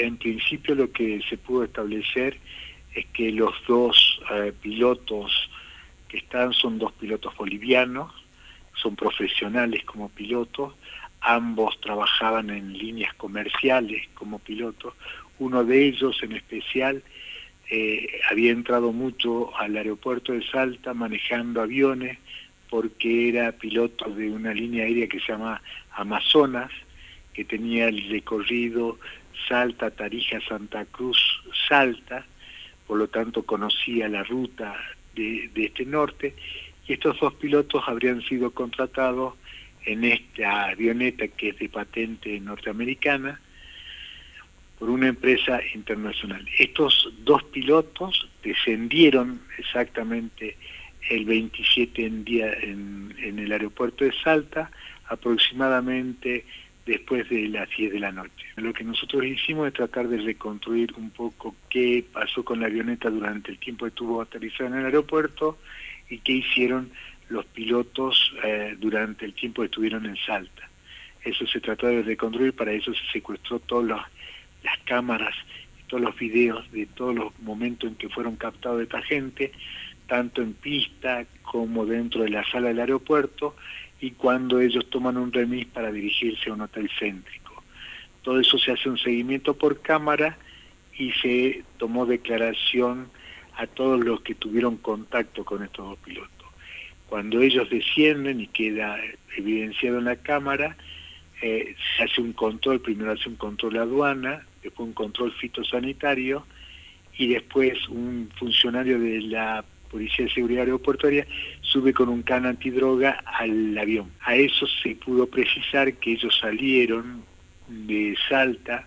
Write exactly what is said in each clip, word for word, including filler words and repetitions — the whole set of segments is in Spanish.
en principio lo que se pudo establecer es que los dos eh, pilotos que están son dos pilotos bolivianos, son profesionales como pilotos, ambos trabajaban en líneas comerciales como pilotos. Uno de ellos en especial eh, había entrado mucho al aeropuerto de Salta manejando aviones porque era piloto de una línea aérea que se llama Amazonas, que tenía el recorrido Salta, Tarija, Santa Cruz, Salta, por lo tanto conocía la ruta de, de este norte, y estos dos pilotos habrían sido contratados en esta avioneta que es de patente norteamericana por una empresa internacional. Estos dos pilotos descendieron exactamente el veintisiete en, día, en, en el aeropuerto de Salta, aproximadamente después de las diez de la noche. Lo que nosotros hicimos es tratar de reconstruir un poco qué pasó con la avioneta durante el tiempo que estuvo aterrizada en el aeropuerto y qué hicieron los pilotos eh, durante el tiempo que estuvieron en Salta. Eso se trató de reconstruir, para eso se secuestró todas las, las cámaras, todos los videos de todos los momentos en que fueron captados de esta gente, tanto en pista como dentro de la sala del aeropuerto, y cuando ellos toman un remis para dirigirse a un hotel céntrico. Todo eso se hace un seguimiento por cámara y se tomó declaración a todos los que tuvieron contacto con estos dos pilotos. Cuando ellos descienden y queda evidenciado en la cámara, eh, se hace un control, primero hace un control de aduana, después un control fitosanitario y después un funcionario de la Policía de Seguridad Aeroportuaria sube con un can antidroga al avión. A eso se pudo precisar que ellos salieron de Salta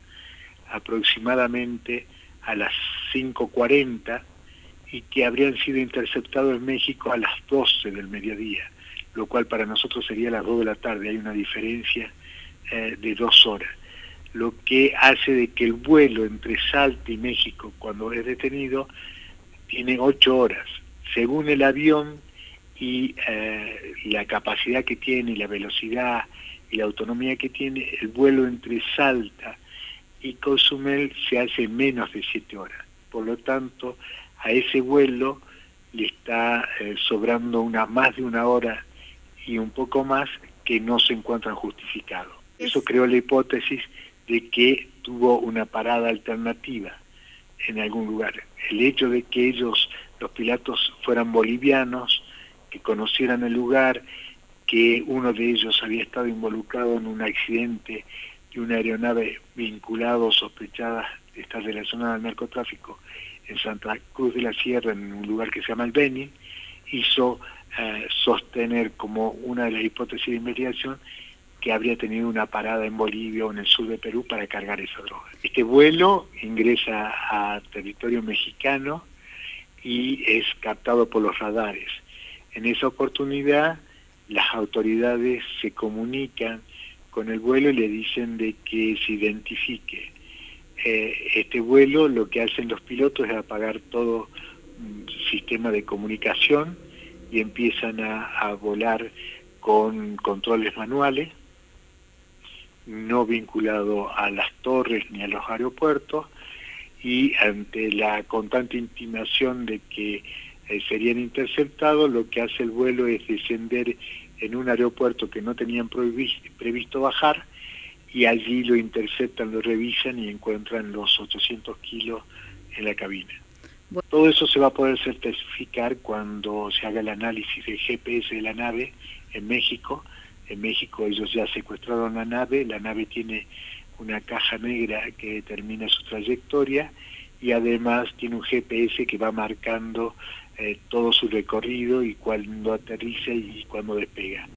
aproximadamente a las cinco cuarenta y que habrían sido interceptados en México a las doce del mediodía, lo cual para nosotros sería las dos de la tarde. Hay una diferencia eh, de dos horas, lo que hace de que el vuelo entre Salta y México, cuando es detenido, tiene ocho horas. Según el avión y eh, la capacidad que tiene, y la velocidad y la autonomía que tiene, el vuelo entre Salta y Cozumel se hace en menos de siete horas. Por lo tanto, a ese vuelo le está eh, sobrando una, más de una hora y un poco más que no se encuentran justificados. Eso creó la hipótesis de que tuvo una parada alternativa en algún lugar. El hecho de que ellos, los pilotos, fueran bolivianos, que conocieran el lugar, que uno de ellos había estado involucrado en un accidente de una aeronave vinculada o sospechada de estar relacionada al narcotráfico en Santa Cruz de la Sierra, en un lugar que se llama El Beni, hizo eh, sostener como una de las hipótesis de investigación que habría tenido una parada en Bolivia o en el sur de Perú para cargar esa droga. Este vuelo ingresa a territorio mexicano y es captado por los radares. En esa oportunidad, las autoridades se comunican con el vuelo y le dicen de que se identifique. Eh, este vuelo, lo que hacen los pilotos es apagar todo un sistema de comunicación y empiezan a, a volar con controles manuales, no vinculado a las torres ni a los aeropuertos, y ante la constante intimación de que eh, serían interceptados, lo que hace el vuelo es descender en un aeropuerto que no tenían previsto bajar, y allí lo interceptan, lo revisan y encuentran los ochocientos kilos en la cabina. Bueno. Todo eso se va a poder certificar cuando se haga el análisis del G P S de la nave en México. En México ellos ya secuestraron la nave, la nave tiene una caja negra que determina su trayectoria y además tiene un G P S que va marcando eh, todo su recorrido y cuando aterriza y cuando despega.